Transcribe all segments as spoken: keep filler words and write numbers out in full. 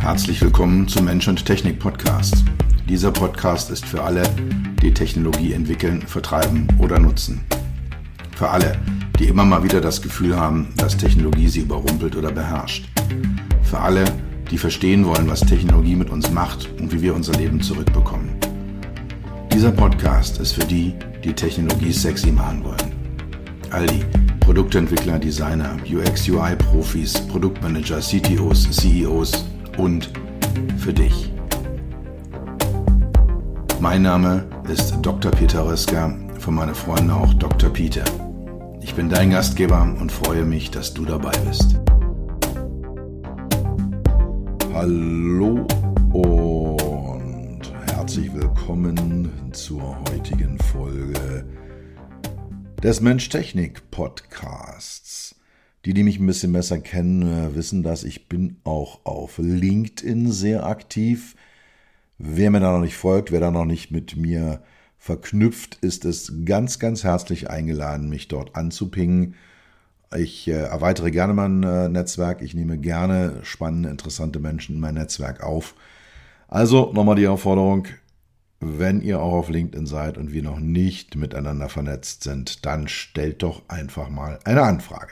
Herzlich willkommen zum Mensch und Technik Podcast. Dieser Podcast ist für alle, die Technologie entwickeln, vertreiben oder nutzen. Für alle, die immer mal wieder das Gefühl haben, dass Technologie sie überrumpelt oder beherrscht. Für alle, die verstehen wollen, was Technologie mit uns macht und wie wir unser Leben zurückbekommen. Dieser Podcast ist für die, die Technologie sexy machen wollen. All die Produktentwickler, Designer, U X U I-Profis, Produktmanager, C T Os, C E Os und für dich. Mein Name ist Doktor Peter Röska, von meinen Freunden auch Doktor Peter. Ich bin dein Gastgeber und freue mich, dass du dabei bist. Hallo und herzlich willkommen zur heutigen Folge des Mensch-Technik-Podcasts. Die, die mich ein bisschen besser kennen, wissen, dass ich bin auch auf LinkedIn sehr aktiv. Wer mir da noch nicht folgt, wer da noch nicht mit mir verknüpft, ist es ganz, ganz herzlich eingeladen, mich dort anzupingen. Ich äh, erweitere gerne mein äh, Netzwerk. Ich nehme gerne spannende, interessante Menschen in mein Netzwerk auf. Also nochmal die Aufforderung, wenn ihr auch auf LinkedIn seid und wir noch nicht miteinander vernetzt sind, dann stellt doch einfach mal eine Anfrage.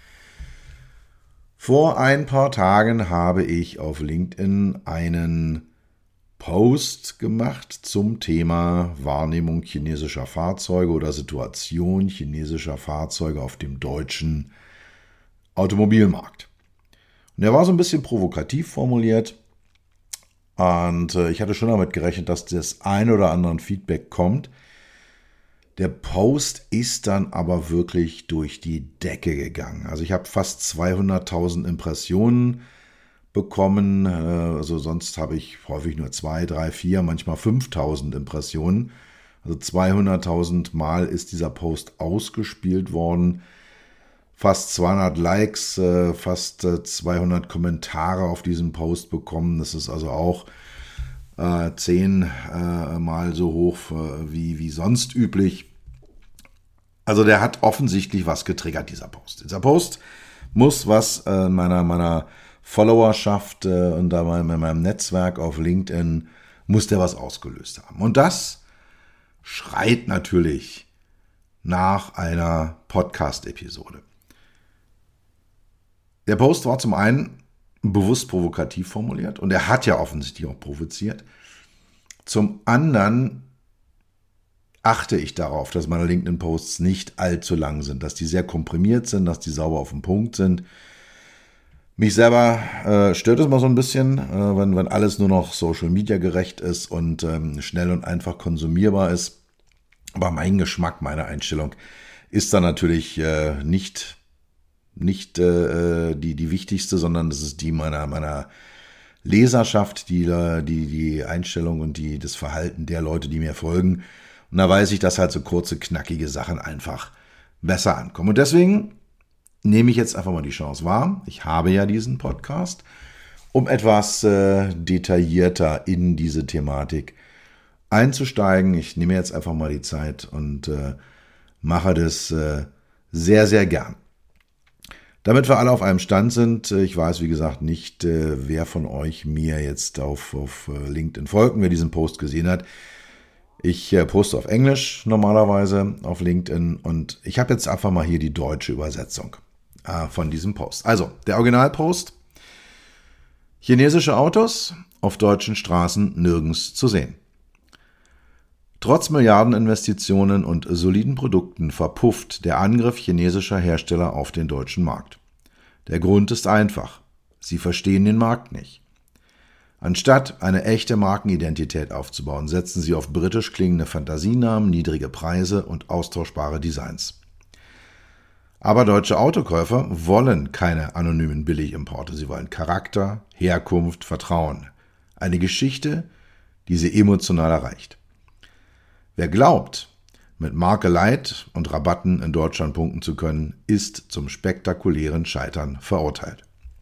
Vor ein paar Tagen habe ich auf LinkedIn einen Post gemacht zum Thema Wahrnehmung chinesischer Fahrzeuge oder Situation chinesischer Fahrzeuge auf dem deutschen Automobilmarkt. Und der war so ein bisschen provokativ formuliert und ich hatte schon damit gerechnet, dass das ein oder andere Feedback kommt. Der Post ist dann aber wirklich durch die Decke gegangen. Also ich habe fast zweihunderttausend Impressionen bekommen, also sonst habe ich häufig nur zwei, drei, vier, manchmal fünftausend Impressionen. Also zweihunderttausend Mal ist dieser Post ausgespielt worden. Fast zweihundert Likes, fast zweihundert Kommentare auf diesen Post bekommen. Das ist also auch äh, zehn äh, Mal so hoch äh, wie, wie sonst üblich. Also der hat offensichtlich was getriggert, dieser Post. Dieser Post muss was äh, meiner, meiner Followerschaft äh, und da in meinem Netzwerk auf LinkedIn, muss der was ausgelöst haben. Und das schreit natürlich nach einer Podcast-Episode. Der Post war zum einen bewusst provokativ formuliert und er hat ja offensichtlich auch provoziert. Zum anderen achte ich darauf, dass meine LinkedIn-Posts nicht allzu lang sind, dass die sehr komprimiert sind, dass die sauber auf den Punkt sind. Mich selber äh, stört es mal so ein bisschen, äh, wenn, wenn alles nur noch Social-Media gerecht ist und ähm, schnell und einfach konsumierbar ist. Aber mein Geschmack, meine Einstellung ist da natürlich äh, nicht, nicht äh, die, die wichtigste, sondern das ist die meiner, meiner Leserschaft, die, die, die Einstellung und die, das Verhalten der Leute, die mir folgen. Und da weiß ich, dass halt so kurze, knackige Sachen einfach besser ankommen. Und deswegen nehme ich jetzt einfach mal die Chance wahr. Ich habe ja diesen Podcast, um etwas äh, detaillierter in diese Thematik einzusteigen. Ich nehme jetzt einfach mal die Zeit und äh, mache das äh, sehr, sehr gern. Damit wir alle auf einem Stand sind, ich weiß, wie gesagt, nicht, äh, wer von euch mir jetzt auf, auf LinkedIn folgt und wer diesen Post gesehen hat. Ich äh, poste auf Englisch normalerweise auf LinkedIn und ich habe jetzt einfach mal hier die deutsche Übersetzung äh, von diesem Post. Also, der Originalpost: Chinesische Autos auf deutschen Straßen nirgends zu sehen. Trotz Milliardeninvestitionen und soliden Produkten verpufft der Angriff chinesischer Hersteller auf den deutschen Markt. Der Grund ist einfach: Sie verstehen den Markt nicht. Anstatt eine echte Markenidentität aufzubauen, setzen sie auf britisch klingende Fantasienamen, niedrige Preise und austauschbare Designs. Aber deutsche Autokäufer wollen keine anonymen Billigimporte. Sie wollen Charakter, Herkunft, Vertrauen. Eine Geschichte, die sie emotional erreicht. Wer glaubt, mit Marke Light und Rabatten in Deutschland punkten zu können, ist zum spektakulären Scheitern verurteilt.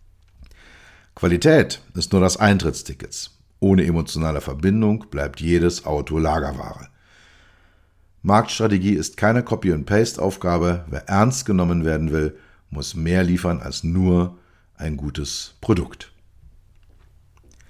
Qualität ist nur das Eintrittsticket. Ohne emotionale Verbindung bleibt jedes Auto Lagerware. Marktstrategie ist keine Copy-and-Paste-Aufgabe. Wer ernst genommen werden will, muss mehr liefern als nur ein gutes Produkt.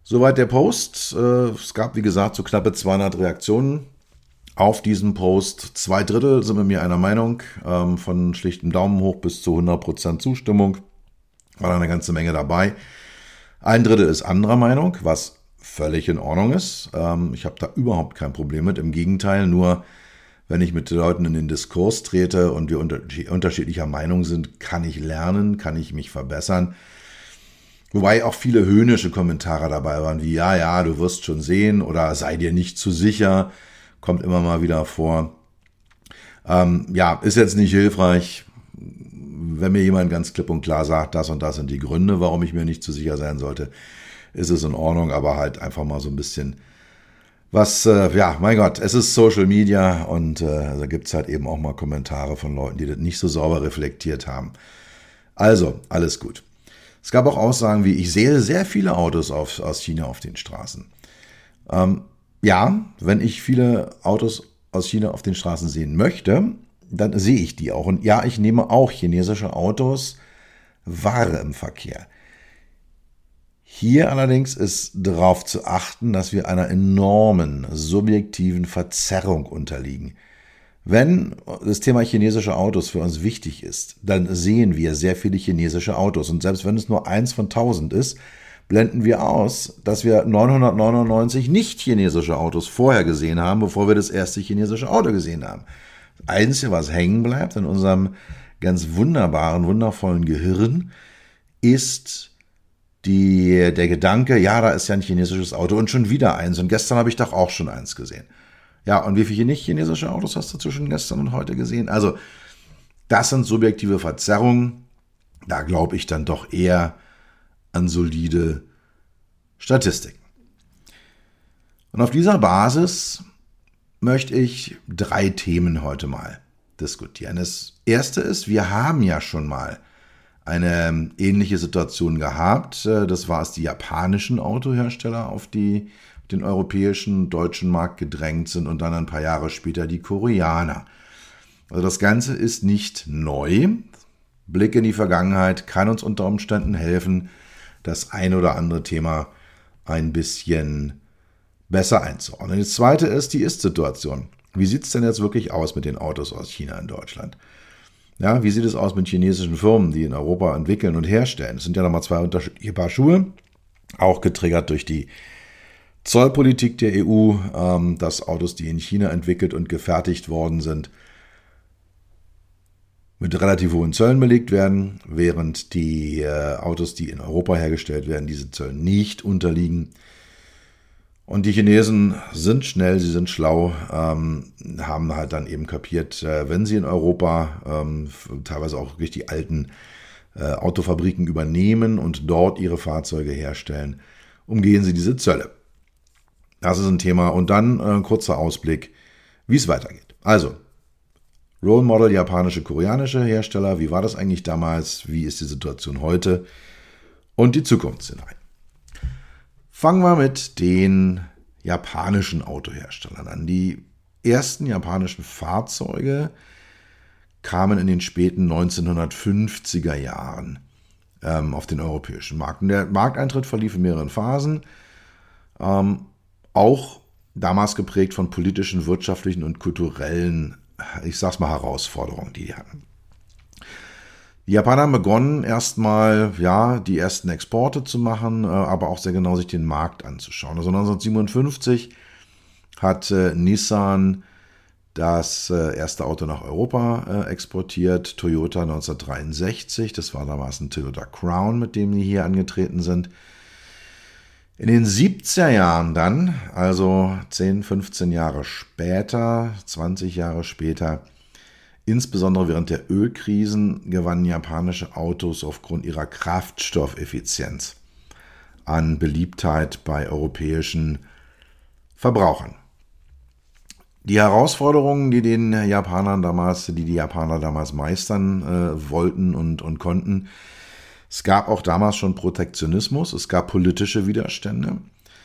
Soweit der Post. Es gab, wie gesagt, so knappe zweihundert Reaktionen auf diesen Post. Zwei Drittel sind mit mir einer Meinung, von schlichtem Daumen hoch bis zu hundert Prozent Zustimmung. War da eine ganze Menge dabei. Ein Drittel ist anderer Meinung, was völlig in Ordnung ist. Ich habe da überhaupt kein Problem mit. Im Gegenteil, nur wenn ich mit Leuten in den Diskurs trete und wir unterschiedlicher Meinung sind, kann ich lernen, kann ich mich verbessern. Wobei auch viele höhnische Kommentare dabei waren, wie ja, ja, du wirst schon sehen oder sei dir nicht zu sicher, kommt immer mal wieder vor. Ähm, ja, ist jetzt nicht hilfreich, wenn mir jemand ganz klipp und klar sagt, das und das sind die Gründe, warum ich mir nicht zu sicher sein sollte, ist es in Ordnung, aber halt einfach mal so ein bisschen was, äh, ja, mein Gott, es ist Social Media und äh, da gibt es halt eben auch mal Kommentare von Leuten, die das nicht so sauber reflektiert haben. Also, alles gut. Es gab auch Aussagen wie, ich sehe sehr viele Autos auf, aus China auf den Straßen. Ähm, ja, wenn ich viele Autos aus China auf den Straßen sehen möchte, dann sehe ich die auch. Und ja, ich nehme auch chinesische Autos wahr im Verkehr. Hier allerdings ist darauf zu achten, dass wir einer enormen subjektiven Verzerrung unterliegen. Wenn das Thema chinesische Autos für uns wichtig ist, dann sehen wir sehr viele chinesische Autos. Und selbst wenn es nur eins von tausend ist, blenden wir aus, dass wir neunhundertneunundneunzig nicht chinesische Autos vorher gesehen haben, bevor wir das erste chinesische Auto gesehen haben. Das Einzige, was hängen bleibt in unserem ganz wunderbaren, wundervollen Gehirn, ist die, der Gedanke, ja, da ist ja ein chinesisches Auto und schon wieder eins. Und gestern habe ich doch auch schon eins gesehen. Ja, und wie viele nicht chinesische Autos hast du zwischen gestern und heute gesehen? Also, das sind subjektive Verzerrungen. Da glaube ich dann doch eher an solide Statistiken. Und auf dieser Basis möchte ich drei Themen heute mal diskutieren. Das erste ist, wir haben ja schon mal eine ähnliche Situation gehabt. Das war, als die japanischen Autohersteller auf die den europäischen, deutschen Markt gedrängt sind und dann ein paar Jahre später die Koreaner. Also das Ganze ist nicht neu. Blick in die Vergangenheit kann uns unter Umständen helfen, das ein oder andere Thema ein bisschen besser einzuordnen. Das zweite ist die Ist-Situation. Wie sieht es denn jetzt wirklich aus mit den Autos aus China in Deutschland? Ja, wie sieht es aus mit chinesischen Firmen, die in Europa entwickeln und herstellen? Es sind ja nochmal zwei unterschiedliche Paar Schuhe, auch getriggert durch die Zollpolitik der E U, ähm, dass Autos, die in China entwickelt und gefertigt worden sind, mit relativ hohen Zöllen belegt werden, während die äh, Autos, die in Europa hergestellt werden, diese Zölle nicht unterliegen. Und die Chinesen sind schnell, sie sind schlau, ähm, haben halt dann eben kapiert, äh, wenn sie in Europa ähm, teilweise auch wirklich die alten äh, Autofabriken übernehmen und dort ihre Fahrzeuge herstellen, umgehen sie diese Zölle. Das ist ein Thema. Und dann äh, ein kurzer Ausblick, wie es weitergeht. Also, Role Model japanische, koreanische Hersteller. Wie war das eigentlich damals? Wie ist die Situation heute? Und die Zukunftsszenarien. Fangen wir mit den japanischen Autoherstellern an. Die ersten japanischen Fahrzeuge kamen in den späten neunzehnhundertfünfziger Jahren ähm, auf den europäischen Markt. Und der Markteintritt verlief in mehreren Phasen. Ähm, Auch damals geprägt von politischen, wirtschaftlichen und kulturellen, ich sag's mal, Herausforderungen, die die hatten. Die Japaner haben begonnen, erstmal ja, die ersten Exporte zu machen, aber auch sehr genau sich den Markt anzuschauen. Also neunzehnhundertsiebenundfünfzig hat äh, Nissan das äh, erste Auto nach Europa äh, exportiert, Toyota neunzehnhundertdreiundsechzig, das war damals ein Toyota Crown, mit dem die hier angetreten sind. In den siebziger Jahren dann, also zehn, fünfzehn Jahre später, zwanzig Jahre später, insbesondere während der Ölkrisen, gewannen japanische Autos aufgrund ihrer Kraftstoffeffizienz an Beliebtheit bei europäischen Verbrauchern. Die Herausforderungen, die den Japanern damals, die die Japaner damals meistern äh, wollten und, und konnten, es gab auch damals schon Protektionismus, es gab politische Widerstände,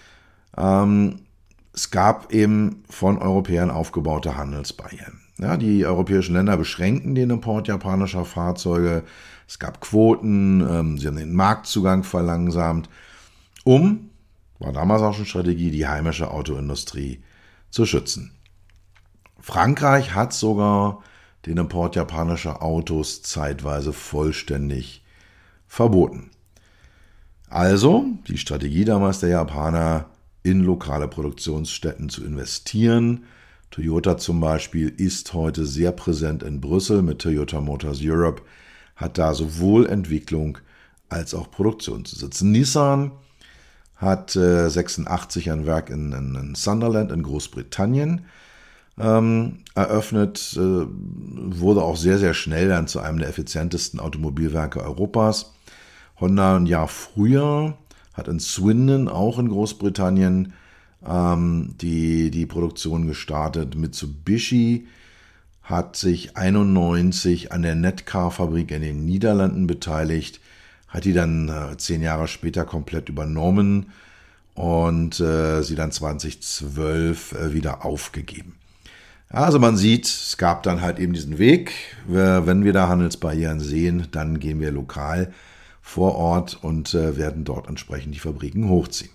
ähm, es gab eben von Europäern aufgebaute Handelsbarrieren. Ja, die europäischen Länder beschränkten den Import japanischer Fahrzeuge, es gab Quoten, ähm, sie haben den Marktzugang verlangsamt, um war damals auch schon Strategie, die heimische Autoindustrie zu schützen. Frankreich hat sogar den Import japanischer Autos zeitweise vollständig verboten. Also die Strategie damals der Japaner, in lokale Produktionsstätten zu investieren. Toyota zum Beispiel ist heute sehr präsent in Brüssel mit Toyota Motors Europe, hat da sowohl Entwicklung als auch Produktion zu sitzen. Nissan hat äh, sechsundachtzig ein Werk in, in, in Sunderland in Großbritannien ähm, eröffnet, äh, wurde auch sehr, sehr schnell dann zu einem der effizientesten Automobilwerke Europas. Honda ein Jahr früher hat in Swindon, auch in Großbritannien, ähm, die, die Produktion gestartet. Mitsubishi hat sich einundneunzig an der Netcar-Fabrik in den Niederlanden beteiligt, hat die dann äh, zehn Jahre später komplett übernommen und äh, sie dann zweitausendzwölf äh, wieder aufgegeben. Also man sieht, es gab dann halt eben diesen Weg. Wenn wir da Handelsbarrieren sehen, dann gehen wir lokal vor Ort und äh, werden dort entsprechend die Fabriken hochziehen.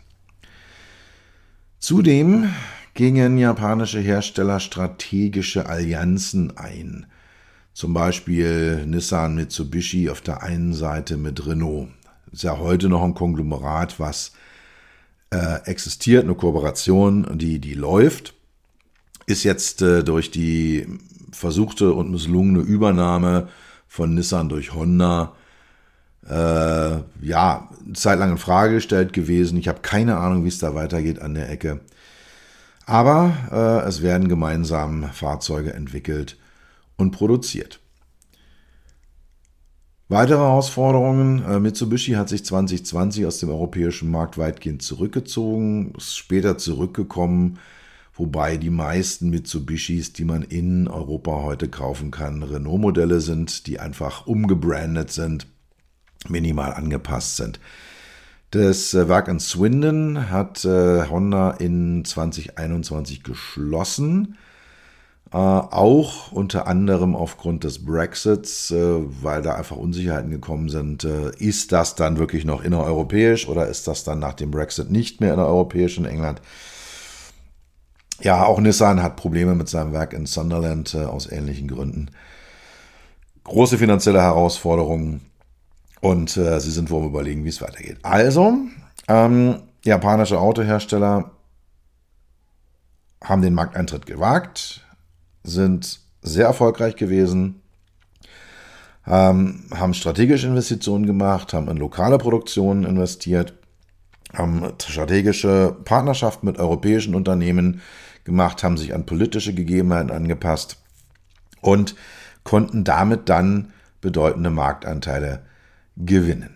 Zudem gingen japanische Hersteller strategische Allianzen ein. Zum Beispiel Nissan, Mitsubishi auf der einen Seite mit Renault. Das ist ja heute noch ein Konglomerat, was äh, existiert, eine Kooperation, die, die läuft. Ist jetzt äh, durch die versuchte und misslungene Übernahme von Nissan durch Honda Äh, ja, zeitlang in Frage gestellt gewesen. Ich habe keine Ahnung, wie es da weitergeht an der Ecke. Aber äh, es werden gemeinsam Fahrzeuge entwickelt und produziert. Weitere Herausforderungen. Äh, Mitsubishi hat sich zwanzig zwanzig aus dem europäischen Markt weitgehend zurückgezogen, ist später zurückgekommen, wobei die meisten Mitsubishis, die man in Europa heute kaufen kann, Renault-Modelle sind, die einfach umgebrandet sind, minimal angepasst sind. Das Werk in Swindon hat äh, Honda in zwanzig einundzwanzig geschlossen, äh, auch unter anderem aufgrund des Brexits, äh, weil da einfach Unsicherheiten gekommen sind. Äh, ist das dann wirklich noch innereuropäisch oder ist das dann nach dem Brexit nicht mehr innereuropäisch in England? Ja, auch Nissan hat Probleme mit seinem Werk in Sunderland äh, aus ähnlichen Gründen. Große finanzielle Herausforderungen. Und äh, sie sind wohl am Überlegen, wie es weitergeht. Also, ähm, japanische Autohersteller haben den Markteintritt gewagt, sind sehr erfolgreich gewesen, ähm, haben strategische Investitionen gemacht, haben in lokale Produktionen investiert, haben strategische Partnerschaften mit europäischen Unternehmen gemacht, haben sich an politische Gegebenheiten angepasst und konnten damit dann bedeutende Marktanteile gewinnen.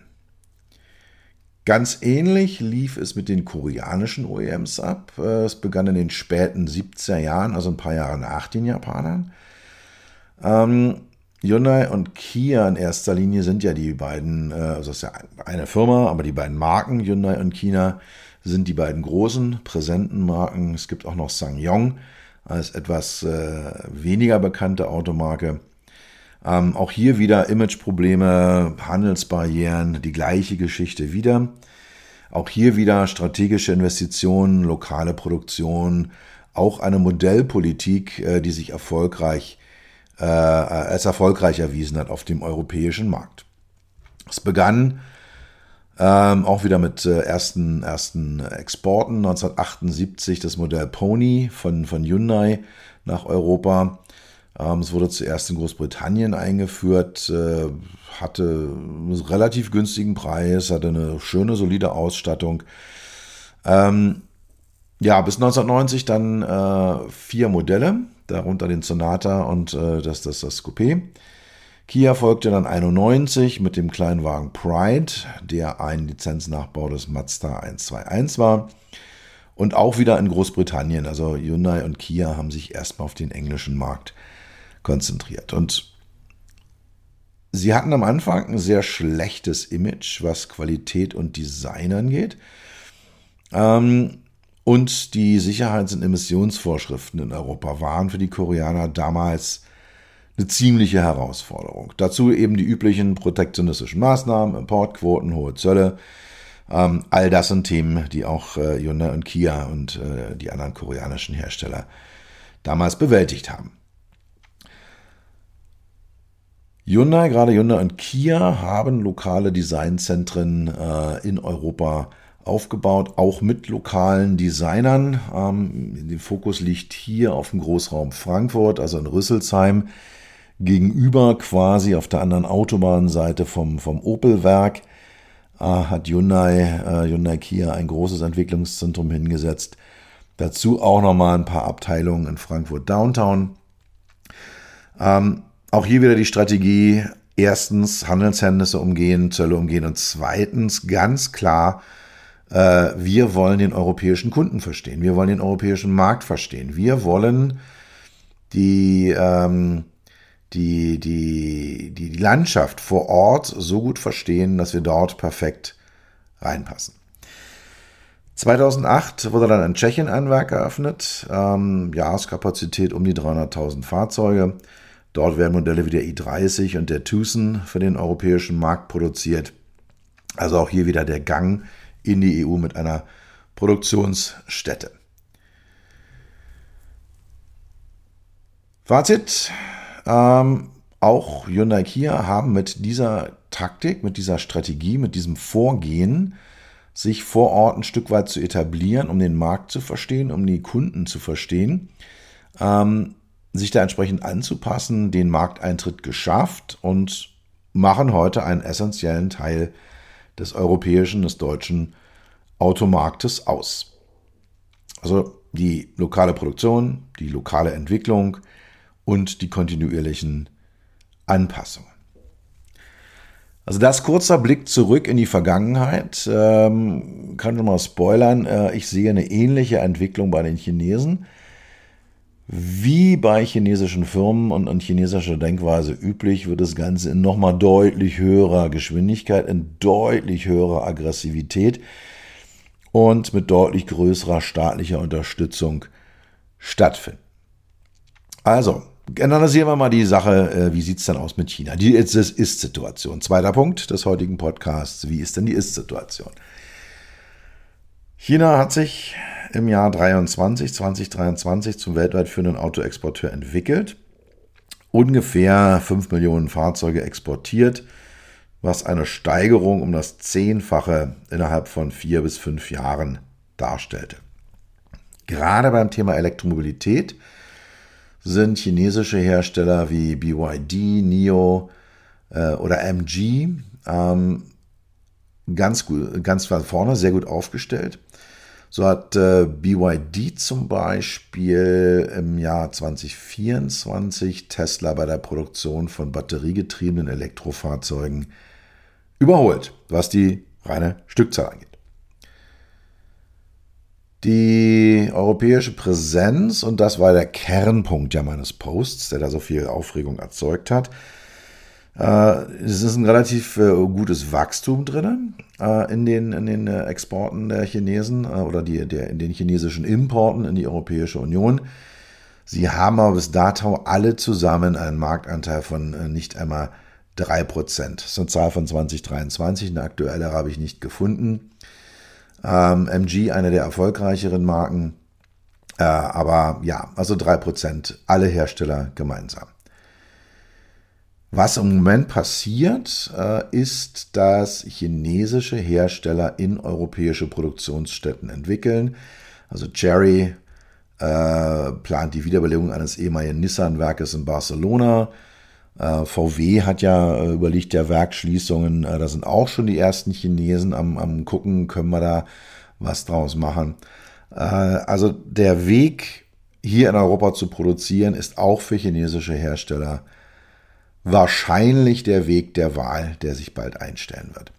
Ganz ähnlich lief es mit den koreanischen O E Ms ab. Es begann in den späten siebziger Jahren, also ein paar Jahre nach den Japanern. Ähm, Hyundai und Kia in erster Linie sind ja die beiden, also es ist ja eine Firma, aber die beiden Marken Hyundai und Kia sind die beiden großen, präsenten Marken. Es gibt auch noch SsangYong als etwas äh, weniger bekannte Automarke. Ähm, auch hier wieder Imageprobleme, Handelsbarrieren, die gleiche Geschichte wieder. Auch hier wieder strategische Investitionen, lokale Produktion, auch eine Modellpolitik, äh, die sich erfolgreich, äh, als erfolgreich erwiesen hat auf dem europäischen Markt. Es begann ähm, auch wieder mit äh, ersten, ersten Exporten. neunzehnhundertachtundsiebzig das Modell Pony von, von Hyundai nach Europa. Es wurde zuerst in Großbritannien eingeführt, hatte einen relativ günstigen Preis, hatte eine schöne, solide Ausstattung. Ähm, ja, bis neunzehnhundertneunzig dann äh, vier Modelle, darunter den Sonata und äh, das, das, das Coupé. Kia folgte dann einundneunzig mit dem Kleinwagen Pride, der ein Lizenznachbau des Mazda eins zwei eins war. Und auch wieder in Großbritannien, also Hyundai und Kia haben sich erstmal auf den englischen Markt konzentriert. Und sie hatten am Anfang ein sehr schlechtes Image, was Qualität und Design angeht. Ähm, und die Sicherheits- und Emissionsvorschriften in Europa waren für die Koreaner damals eine ziemliche Herausforderung. Dazu eben die üblichen protektionistischen Maßnahmen, Importquoten, hohe Zölle. Ähm, all das sind Themen, die auch äh, Hyundai und Kia und äh, die anderen koreanischen Hersteller damals bewältigt haben. Hyundai, gerade Hyundai und Kia, haben lokale Designzentren äh, in Europa aufgebaut, auch mit lokalen Designern. Ähm, der Fokus liegt hier auf dem Großraum Frankfurt, also in Rüsselsheim, gegenüber quasi auf der anderen Autobahnseite vom, vom Opel-Werk, äh, hat Hyundai, äh, Hyundai Kia ein großes Entwicklungszentrum hingesetzt. Dazu auch nochmal ein paar Abteilungen in Frankfurt Downtown. Ähm, Auch hier wieder die Strategie, erstens Handelshemmnisse umgehen, Zölle umgehen und zweitens ganz klar, äh, wir wollen den europäischen Kunden verstehen, wir wollen den europäischen Markt verstehen, wir wollen die, ähm, die, die, die, die Landschaft vor Ort so gut verstehen, dass wir dort perfekt reinpassen. zweitausendacht wurde dann in Tschechien ein Werk eröffnet, ähm, Jahreskapazität um die dreihunderttausend Fahrzeuge. Dort werden Modelle wie der i dreißig und der Tucson für den europäischen Markt produziert. Also auch hier wieder der Gang in die E U mit einer Produktionsstätte. Fazit, ähm, auch Hyundai Kia haben mit dieser Taktik, mit dieser Strategie, mit diesem Vorgehen sich vor Ort ein Stück weit zu etablieren, um den Markt zu verstehen, um die Kunden zu verstehen, ähm, sich da entsprechend anzupassen, den Markteintritt geschafft und machen heute einen essentiellen Teil des europäischen, des deutschen Automarktes aus. Also die lokale Produktion, die lokale Entwicklung und die kontinuierlichen Anpassungen. Also das kurzer Blick zurück in die Vergangenheit. Ähm, kann schon mal spoilern, äh, ich sehe eine ähnliche Entwicklung bei den Chinesen. Wie bei chinesischen Firmen und in chinesischer Denkweise üblich, wird das Ganze in nochmal deutlich höherer Geschwindigkeit, in deutlich höherer Aggressivität und mit deutlich größerer staatlicher Unterstützung stattfinden. Also, analysieren wir mal die Sache, wie sieht es denn aus mit China? Die Ist-Situation. Zweiter Punkt des heutigen Podcasts, wie ist denn die Ist-Situation? China hat sich im Jahr dreiundzwanzig, zwanzig dreiundzwanzig zum weltweit führenden Autoexporteur entwickelt. Ungefähr fünf Millionen Fahrzeuge exportiert, was eine Steigerung um das Zehnfache innerhalb von vier bis fünf Jahren darstellte. Gerade beim Thema Elektromobilität sind chinesische Hersteller wie B Y D, NIO äh, oder M G ähm, ganz, gut, ganz weit vorne, sehr gut aufgestellt. So hat äh, B Y D zum Beispiel im Jahr zwanzig vierundzwanzig Tesla bei der Produktion von batteriegetriebenen Elektrofahrzeugen überholt, was die reine Stückzahl angeht. Die europäische Präsenz, und das war der Kernpunkt ja meines Posts, der da so viel Aufregung erzeugt hat, es ist ein relativ äh, gutes Wachstum drin äh, in den, in den äh, Exporten der Chinesen äh, oder die, der, in den chinesischen Importen in die Europäische Union. Sie haben aber bis dato alle zusammen einen Marktanteil von äh, nicht einmal drei Prozent. Das ist eine Zahl von zwanzig dreiundzwanzig, eine aktuelle habe ich nicht gefunden. Ähm, M G, eine der erfolgreicheren Marken, äh, aber ja, also drei Prozent, alle Hersteller gemeinsam. Was im Moment passiert, äh, ist, dass chinesische Hersteller in europäische Produktionsstätten entwickeln. Also Chery äh, plant die Wiederbelebung eines ehemaligen Nissan-Werkes in Barcelona. Äh, V W hat ja äh, überlegt, ja Werksschließungen. Äh, da sind auch schon die ersten Chinesen am, am gucken, können wir da was draus machen. Äh, also der Weg, hier in Europa zu produzieren, ist auch für chinesische Hersteller wahrscheinlich der Weg der Wahl, der sich bald einstellen wird.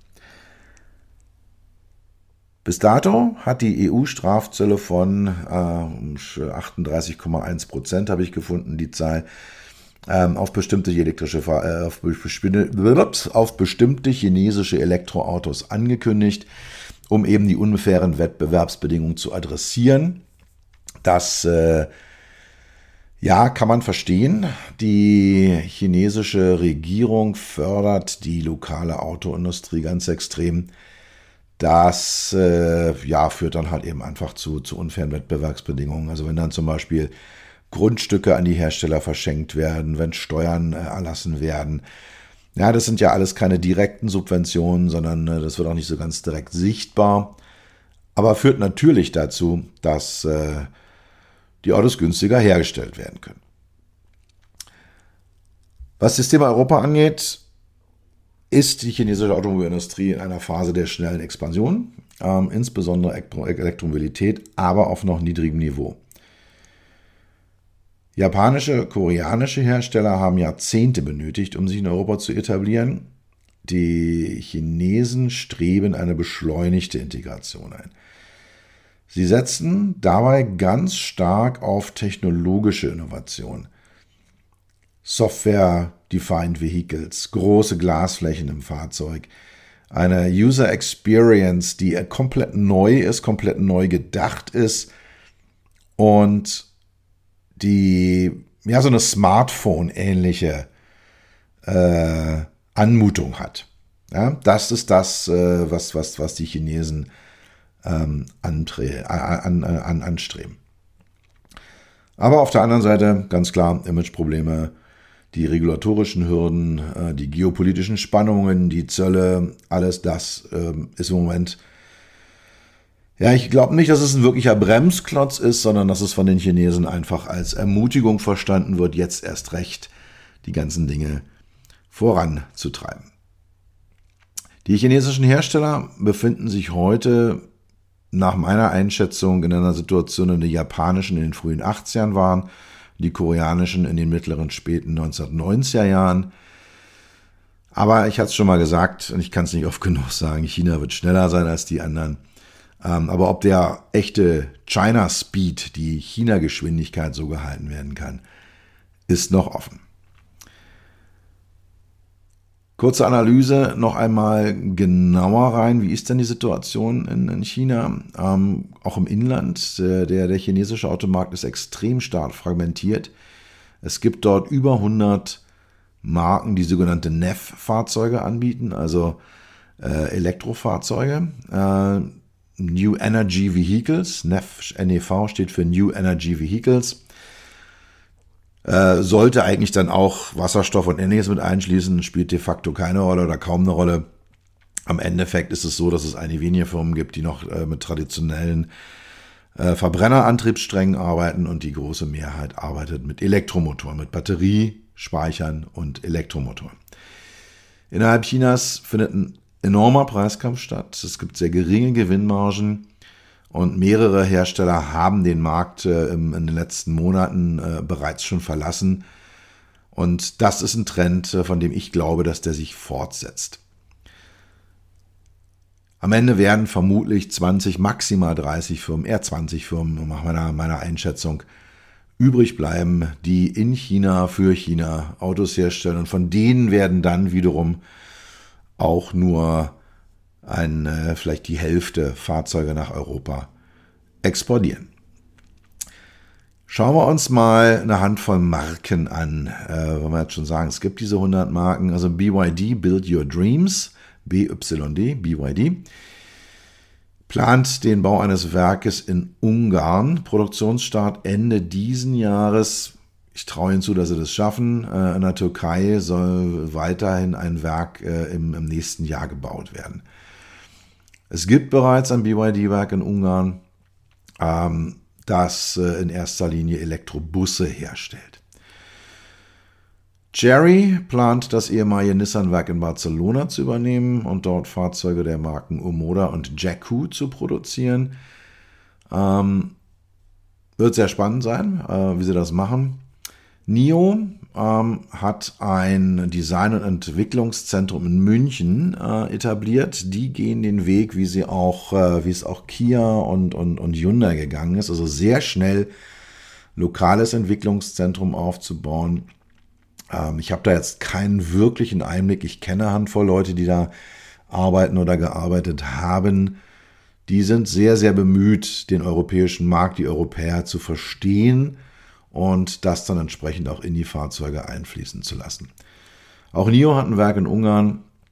Bis dato hat die E U-Strafzölle von äh, achtunddreißig Komma eins Prozent, habe ich gefunden, die Zahl, ähm, auf bestimmte elektrische, äh, auf, auf bestimmte chinesische Elektroautos angekündigt, um eben die unfairen Wettbewerbsbedingungen zu adressieren. Das äh, Ja, kann man verstehen. Die chinesische Regierung fördert die lokale Autoindustrie ganz extrem. Das äh, ja, führt dann halt eben einfach zu, zu unfairen Wettbewerbsbedingungen. Also wenn dann zum Beispiel Grundstücke an die Hersteller verschenkt werden, wenn Steuern äh, erlassen werden. Ja, das sind ja alles keine direkten Subventionen, sondern äh, das wird auch nicht so ganz direkt sichtbar. Aber führt natürlich dazu, dass äh, die Autos günstiger hergestellt werden können. Was das Thema Europa angeht, ist die chinesische Automobilindustrie in einer Phase der schnellen Expansion, ähm, insbesondere Elektromobilität, aber auf noch niedrigem Niveau. Japanische, koreanische Hersteller haben Jahrzehnte benötigt, um sich in Europa zu etablieren. Die Chinesen streben eine beschleunigte Integration ein. Sie setzen dabei ganz stark auf technologische Innovation. Software-Defined Vehicles, große Glasflächen im Fahrzeug, eine User Experience, die komplett neu ist, komplett neu gedacht ist und die ja so eine Smartphone-ähnliche äh, Anmutung hat. Ja, das ist das, äh, was, was, was die Chinesen ähm, antre- an, an, an, anstreben. Aber auf der anderen Seite ganz klar Imageprobleme, die regulatorischen Hürden, äh, die geopolitischen Spannungen, die Zölle, alles das äh, ist im Moment, ja, ich glaube nicht, dass es ein wirklicher Bremsklotz ist, sondern dass es von den Chinesen einfach als Ermutigung verstanden wird, jetzt erst recht die ganzen Dinge voranzutreiben. Die chinesischen Hersteller befinden sich heute nach meiner Einschätzung in einer Situation, in der die japanischen in den frühen achtzigern waren, die koreanischen in den mittleren, späten neunzehnhundertneunziger Jahren. Aber ich hatte es schon mal gesagt und ich kann es nicht oft genug sagen, China wird schneller sein als die anderen. Aber ob der echte China Speed, die China-Geschwindigkeit so gehalten werden kann, ist noch offen. Kurze Analyse noch einmal genauer rein. Wie ist denn die Situation in, in China? Ähm, auch im Inland, der, der chinesische Automarkt ist extrem stark fragmentiert. Es gibt dort über hundert Marken, die sogenannte N E V-Fahrzeuge anbieten, also äh, Elektrofahrzeuge. Äh, New Energy Vehicles, N E V, N E V steht für New Energy Vehicles. Äh, sollte eigentlich dann auch Wasserstoff und Ähnliches mit einschließen, spielt de facto keine Rolle oder kaum eine Rolle. Am Endeffekt ist es so, dass es einige wenige Firmen gibt, die noch äh, mit traditionellen äh, Verbrennerantriebssträngen arbeiten und die große Mehrheit arbeitet mit Elektromotoren, mit Batteriespeichern und Elektromotoren. Innerhalb Chinas findet ein enormer Preiskampf statt. Es gibt sehr geringe Gewinnmargen. Und mehrere Hersteller haben den Markt äh, in den letzten Monaten äh, bereits schon verlassen. Und das ist ein Trend, äh, von dem ich glaube, dass der sich fortsetzt. Am Ende werden vermutlich zwanzig, maximal dreißig Firmen, eher zwanzig Firmen, nach meiner, meiner Einschätzung, übrig bleiben, die in China für China Autos herstellen. Und von denen werden dann wiederum auch nur ein, äh, vielleicht die Hälfte Fahrzeuge nach Europa exportieren. Schauen wir uns mal eine Handvoll Marken an. Äh, wenn wir jetzt schon sagen, es gibt diese hundert Marken. Also B Y D, Build Your Dreams, B Y D, B Y D, plant den Bau eines Werkes in Ungarn. Produktionsstart Ende diesen Jahres. Ich traue Ihnen zu, dass Sie das schaffen. Äh, in der Türkei soll weiterhin ein Werk äh, im, im nächsten Jahr gebaut werden. Es gibt bereits ein B Y D-Werk in Ungarn, ähm, das äh, in erster Linie Elektrobusse herstellt. Chery plant, das ehemalige Nissan-Werk in Barcelona zu übernehmen und dort Fahrzeuge der Marken Omoda und Jacu zu produzieren. Ähm, wird sehr spannend sein, äh, wie sie das machen. N I O ähm, hat ein Design- und Entwicklungszentrum in München äh, etabliert. Die gehen den Weg, wie sie auch, äh, wie es auch Kia und, und, und Hyundai gegangen ist. Also sehr schnell lokales Entwicklungszentrum aufzubauen. Ähm, ich habe da jetzt keinen wirklichen Einblick. Ich kenne eine Handvoll Leute, die da arbeiten oder gearbeitet haben. Die sind sehr, sehr bemüht, den europäischen Markt, die Europäer zu verstehen und das dann entsprechend auch in die Fahrzeuge einfließen zu lassen. Auch N I O hat ein Werk in Ungarn.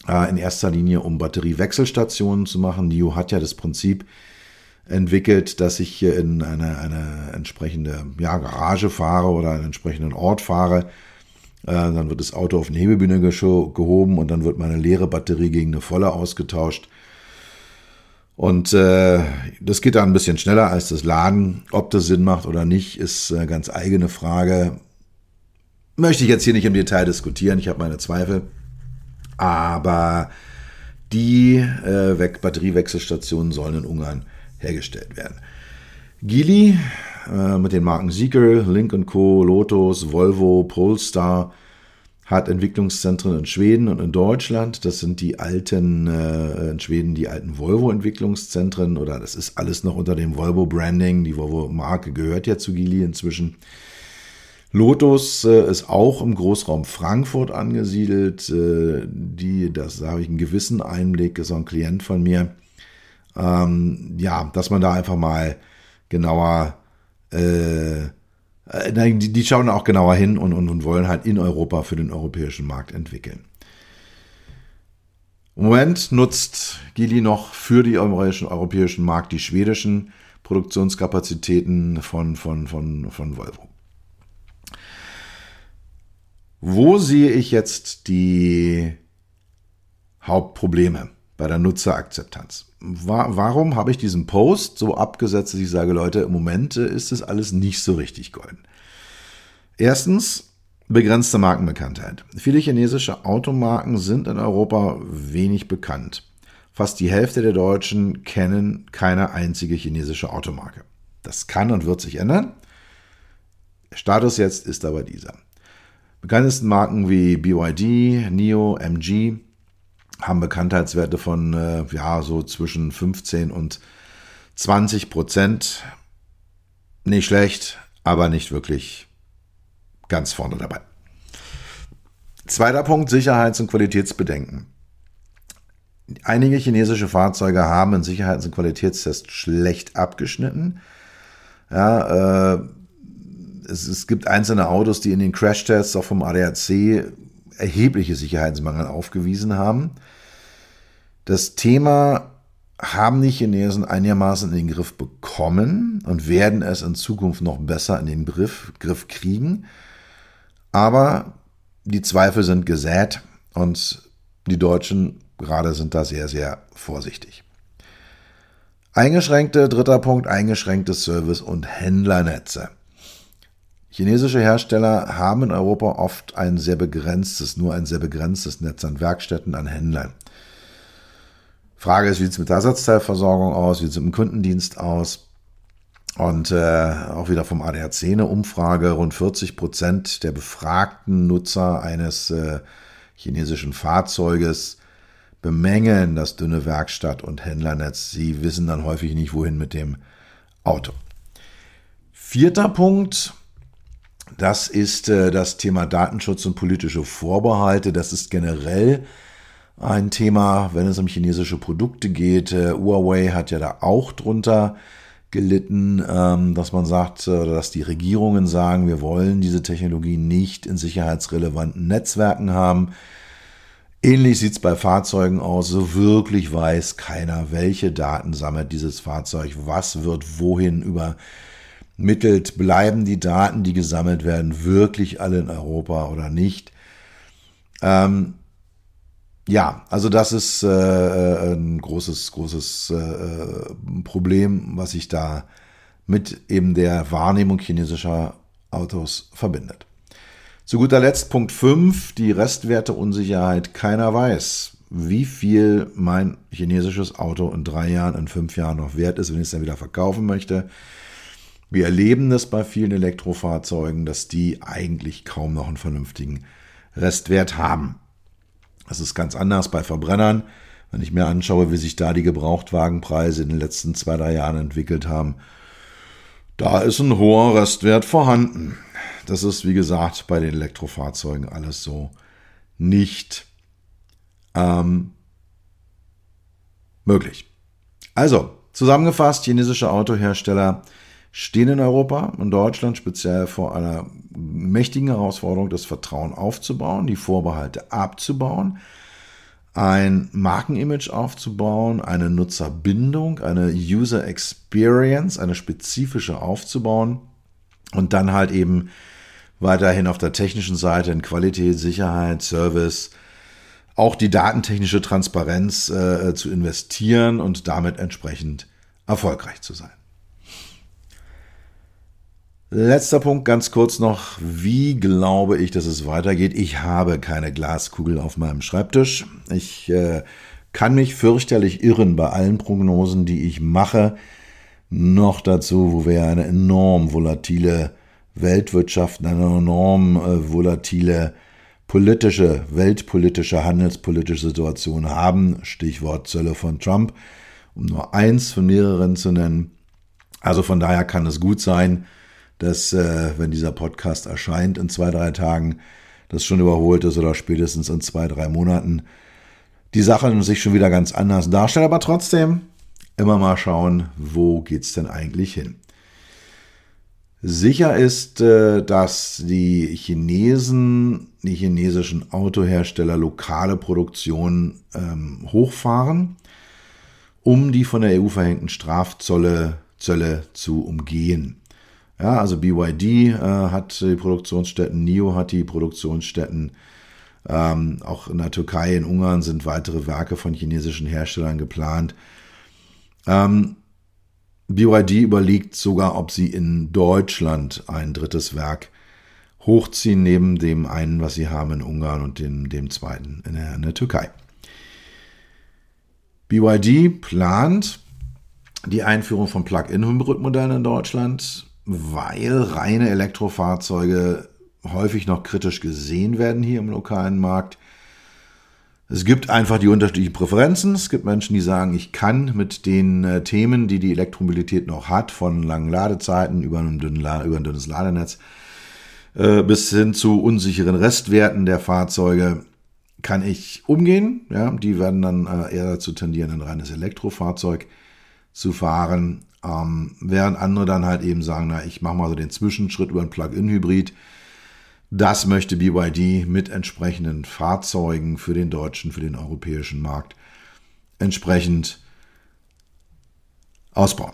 in erster Linie um Batteriewechselstationen zu machen. N I O hat ja das Prinzip entwickelt, dass ich hier in eine, eine entsprechende ja, Garage fahre oder einen entsprechenden Ort fahre. Äh, dann wird das Auto auf eine Hebebühne gescho- gehoben und dann wird meine leere Batterie gegen eine volle ausgetauscht. Und äh, das geht dann ein bisschen schneller als das Laden. Ob das Sinn macht oder nicht, ist eine ganz eigene Frage. Möchte ich jetzt hier nicht im Detail diskutieren, ich habe meine Zweifel. Aber die äh, Batteriewechselstationen sollen in Ungarn hergestellt werden. Geely äh, mit den Marken Zeekr, Lynk und Co., Lotus, Volvo, Polestar hat Entwicklungszentren in Schweden und in Deutschland. Das sind die alten, äh, in Schweden die alten Volvo-Entwicklungszentren, oder das ist alles noch unter dem Volvo-Branding. Die Volvo-Marke gehört ja zu Geely inzwischen. Lotus äh, ist auch im Großraum Frankfurt angesiedelt. Äh, die, das da habe ich einen gewissen Einblick, ist auch ein Klient von mir. Ähm, ja, dass man da einfach mal genauer äh, Die, die schauen auch genauer hin und, und, und wollen halt in Europa für den europäischen Markt entwickeln. Im Moment nutzt Geely noch für den europäischen, europäischen Markt die schwedischen Produktionskapazitäten von, von, von, von Volvo. Wo sehe ich jetzt die Hauptprobleme bei der Nutzerakzeptanz? Warum habe ich diesen Post so abgesetzt, dass ich sage, Leute, im Moment ist das alles nicht so richtig golden? Erstens, begrenzte Markenbekanntheit. Viele chinesische Automarken sind in Europa wenig bekannt. Fast die Hälfte der Deutschen kennen keine einzige chinesische Automarke. Das kann und wird sich ändern. Der Status jetzt ist aber dieser. Bekanntesten Marken wie B Y D, N I O, M G haben Bekanntheitswerte von äh, ja so zwischen fünfzehn und zwanzig Prozent. Nicht schlecht, aber nicht wirklich ganz vorne dabei. Zweiter Punkt, Sicherheits- und Qualitätsbedenken. Einige chinesische Fahrzeuge haben in Sicherheits- und Qualitätstests schlecht abgeschnitten. Ja, äh, es, es gibt einzelne Autos, die in den Crashtests auch vom A D A C erhebliche Sicherheitsmangel aufgewiesen haben. Das Thema haben die Chinesen einigermaßen in den Griff bekommen und werden es in Zukunft noch besser in den Griff, Griff kriegen. Aber die Zweifel sind gesät und die Deutschen gerade sind da sehr, sehr vorsichtig. Eingeschränkte, dritter Punkt, eingeschränkte Service- und Händlernetze. Chinesische Hersteller haben in Europa oft ein sehr begrenztes, nur ein sehr begrenztes Netz an Werkstätten, an Händlern. Frage ist, wie sieht es mit der Ersatzteilversorgung aus, wie sieht es mit dem Kundendienst aus? Und äh, auch wieder vom A D A C eine Umfrage, rund vierzig Prozent der befragten Nutzer eines äh, chinesischen Fahrzeuges bemängeln das dünne Werkstatt- und Händlernetz. Sie wissen dann häufig nicht, wohin mit dem Auto. Vierter Punkt, das ist äh, das Thema Datenschutz und politische Vorbehalte. Das ist generell ein Thema, wenn es um chinesische Produkte geht. Äh, Huawei hat ja da auch drunter gelitten, ähm, dass man sagt, äh, dass die Regierungen sagen, wir wollen diese Technologie nicht in sicherheitsrelevanten Netzwerken haben. Ähnlich sieht es bei Fahrzeugen aus. So wirklich weiß keiner, welche Daten sammelt dieses Fahrzeug, was wird wohin übermittelt. Bleiben die Daten, die gesammelt werden, wirklich alle in Europa oder nicht? Ähm, ja, also das ist äh, ein großes, großes äh, Problem, was sich da mit eben der Wahrnehmung chinesischer Autos verbindet. Zu guter Letzt Punkt fünf, die Restwerteunsicherheit. Keiner weiß, wie viel mein chinesisches Auto in drei Jahren, in fünf Jahren noch wert ist, wenn ich es dann wieder verkaufen möchte. Wir erleben das bei vielen Elektrofahrzeugen, dass die eigentlich kaum noch einen vernünftigen Restwert haben. Das ist ganz anders bei Verbrennern. Wenn ich mir anschaue, wie sich da die Gebrauchtwagenpreise in den letzten zwei, drei Jahren entwickelt haben, da ist ein hoher Restwert vorhanden. Das ist, wie gesagt, bei den Elektrofahrzeugen alles so nicht ähm, möglich. Also, zusammengefasst, chinesische Autohersteller stehen in Europa, in Deutschland speziell vor einer mächtigen Herausforderung, das Vertrauen aufzubauen, die Vorbehalte abzubauen. ein Markenimage aufzubauen, eine Nutzerbindung, eine User Experience, eine spezifische aufzubauen und dann halt eben weiterhin auf der technischen Seite in Qualität, Sicherheit, Service, auch die datentechnische Transparenz äh, zu investieren und damit entsprechend erfolgreich zu sein. Letzter Punkt, ganz kurz noch, wie glaube ich, dass es weitergeht? Ich habe keine Glaskugel auf meinem Schreibtisch. Ich äh, kann mich fürchterlich irren bei allen Prognosen, die ich mache. Noch dazu, wo wir eine enorm volatile Weltwirtschaft, eine enorm äh, volatile politische, weltpolitische, handelspolitische Situation haben. Stichwort Zölle von Trump, um nur eins von mehreren zu nennen. Also von daher kann es gut sein, dass, äh, wenn dieser Podcast erscheint in zwei, drei Tagen, das schon überholt ist oder spätestens in zwei, drei Monaten, die Sache sich schon wieder ganz anders darstellt. Aber trotzdem immer mal schauen, wo geht's denn eigentlich hin? Sicher ist, äh, dass die Chinesen, die chinesischen Autohersteller lokale Produktion ähm, hochfahren, um die von der E U verhängten Strafzölle Zölle zu umgehen. Ja, also B Y D äh, hat die Produktionsstätten, N I O hat die Produktionsstätten, ähm, auch in der Türkei, in Ungarn sind weitere Werke von chinesischen Herstellern geplant. Ähm, B Y D überlegt sogar, ob sie in Deutschland ein drittes Werk hochziehen, neben dem einen, was sie haben in Ungarn und dem, dem zweiten in der, in der Türkei. B Y D plant die Einführung von Plug-in-Hybrid-Modellen in Deutschland, weil reine Elektrofahrzeuge häufig noch kritisch gesehen werden hier im lokalen Markt. Es gibt einfach die unterschiedlichen Präferenzen. Es gibt Menschen, die sagen, ich kann mit den äh, Themen, die die Elektromobilität noch hat, von langen Ladezeiten über ein, dünnen, über ein dünnes Ladenetz äh, bis hin zu unsicheren Restwerten der Fahrzeuge, kann ich umgehen. Ja, die werden dann äh, eher dazu tendieren, ein reines Elektrofahrzeug zu fahren, ähm, während andere dann halt eben sagen, na, ich mache mal so den Zwischenschritt über ein Plug-in-Hybrid. Das möchte B Y D mit entsprechenden Fahrzeugen für den deutschen, für den europäischen Markt entsprechend ausbauen.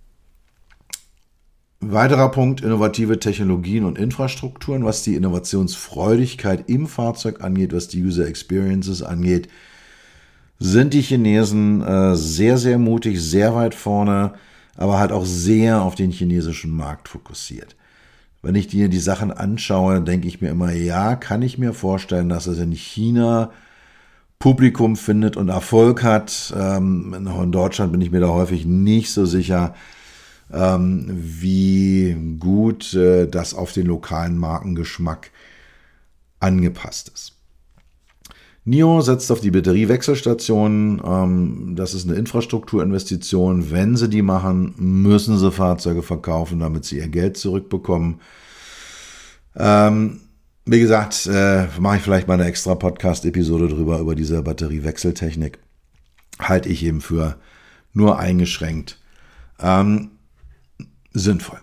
Weiterer Punkt, innovative Technologien und Infrastrukturen, was die Innovationsfreudigkeit im Fahrzeug angeht, was die User Experiences angeht, sind die Chinesen äh, sehr, sehr mutig, sehr weit vorne, aber halt auch sehr auf den chinesischen Markt fokussiert. Wenn ich dir die Sachen anschaue, denke ich mir immer, ja, kann ich mir vorstellen, dass es in China Publikum findet und Erfolg hat. Ähm, in Deutschland bin ich mir da häufig nicht so sicher, ähm, wie gut äh, das auf den lokalen Markengeschmack angepasst ist. N I O setzt auf die Batteriewechselstationen. Ähm, das ist eine Infrastrukturinvestition. Wenn sie die machen, müssen sie Fahrzeuge verkaufen, damit sie ihr Geld zurückbekommen. Ähm, wie gesagt, äh, mache ich vielleicht mal eine extra Podcast-Episode drüber, über diese Batteriewechseltechnik. Halte ich eben für nur eingeschränkt ähm, sinnvoll.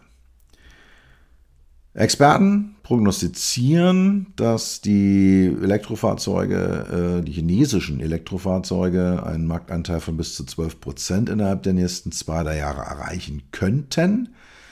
Experten prognostizieren, dass die Elektrofahrzeuge, äh, die chinesischen Elektrofahrzeuge einen Marktanteil von bis zu zwölf Prozent innerhalb der nächsten zwei, drei Jahre erreichen könnten.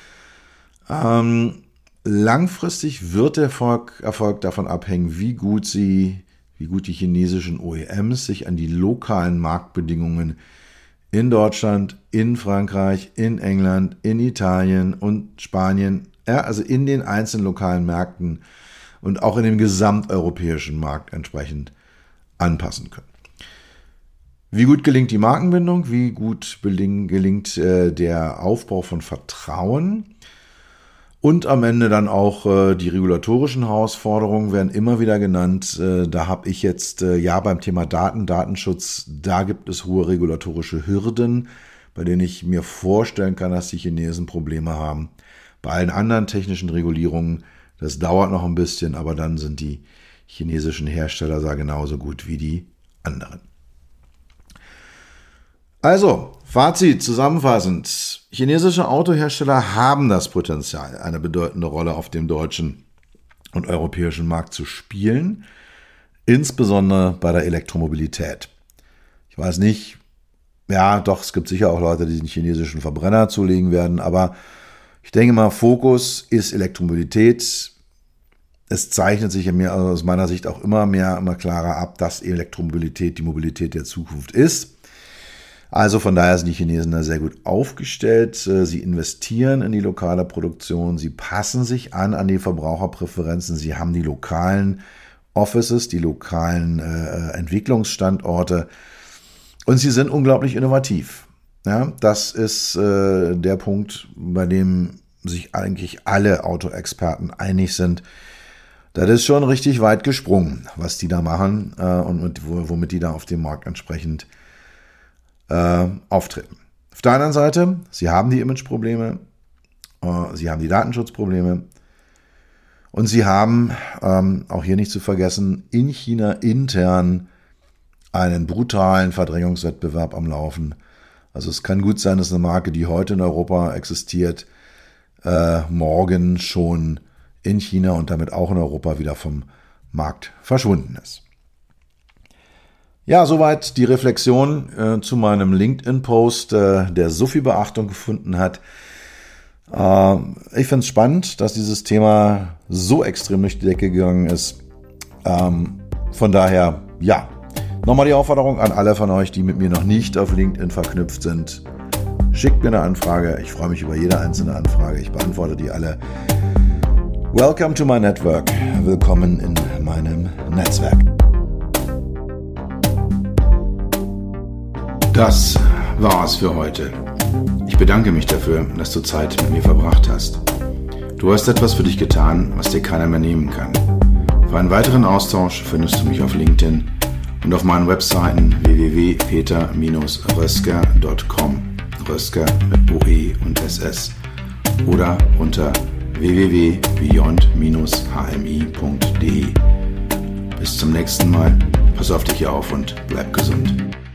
Ähm, langfristig wird der Erfolg, Erfolg davon abhängen, wie gut sie, wie gut die chinesischen O E Ms sich an die lokalen Marktbedingungen in Deutschland, in Frankreich, in England, in Italien und Spanien, ja, also in den einzelnen lokalen Märkten und auch in dem gesamteuropäischen Markt entsprechend anpassen können. Wie gut gelingt die Markenbindung? Wie gut gelingt, gelingt äh, der Aufbau von Vertrauen? Und am Ende dann auch äh, die regulatorischen Herausforderungen werden immer wieder genannt. Äh, da habe ich jetzt, äh, ja, beim Thema Daten, Datenschutz, da gibt es hohe regulatorische Hürden, bei denen ich mir vorstellen kann, dass die Chinesen Probleme haben. Bei allen anderen technischen Regulierungen, das dauert noch ein bisschen, aber dann sind die chinesischen Hersteller da genauso gut wie die anderen. Also, Fazit zusammenfassend. Chinesische Autohersteller haben das Potenzial, eine bedeutende Rolle auf dem deutschen und europäischen Markt zu spielen, insbesondere bei der Elektromobilität. Ich weiß nicht, ja, doch, es gibt sicher auch Leute, die den chinesischen Verbrenner zulegen werden, aber ich denke mal, Fokus ist Elektromobilität. Es zeichnet sich mir also aus meiner Sicht auch immer mehr, immer klarer ab, dass Elektromobilität die Mobilität der Zukunft ist. Also von daher sind die Chinesen da sehr gut aufgestellt. Sie investieren in die lokale Produktion, sie passen sich an an die Verbraucherpräferenzen, sie haben die lokalen Offices, die lokalen äh, Entwicklungsstandorte und sie sind unglaublich innovativ. Ja, das ist äh, der Punkt, bei dem sich eigentlich alle Autoexperten einig sind. Das ist schon richtig weit gesprungen, was die da machen äh, und mit, womit die da auf dem Markt entsprechend äh, auftreten. Auf der anderen Seite, sie haben die Imageprobleme, äh, sie haben die Datenschutzprobleme und sie haben, ähm, auch hier nicht zu vergessen, in China intern einen brutalen Verdrängungswettbewerb am Laufen. Also es kann gut sein, dass eine Marke, die heute in Europa existiert, äh, morgen schon in China und damit auch in Europa wieder vom Markt verschwunden ist. Ja, soweit die Reflexion äh, zu meinem LinkedIn-Post, äh, der so viel Beachtung gefunden hat. Äh, ich finde es spannend, dass dieses Thema so extrem durch die Decke gegangen ist. Ähm, von daher, ja, nochmal die Aufforderung an alle von euch, die mit mir noch nicht auf LinkedIn verknüpft sind. Schickt mir eine Anfrage. Ich freue mich über jede einzelne Anfrage. Ich beantworte die alle. Welcome to my network. Willkommen in meinem Netzwerk. Das war's für heute. Ich bedanke mich dafür, dass du Zeit mit mir verbracht hast. Du hast etwas für dich getan, was dir keiner mehr nehmen kann. Für einen weiteren Austausch findest du mich auf LinkedIn und auf meinen Webseiten w w w punkt peter Bindestrich rösker punkt com, Rösker mit O E und S S, oder unter w w w punkt beyond Bindestrich h m i punkt d e. Bis zum nächsten Mal, pass auf dich auf und bleib gesund.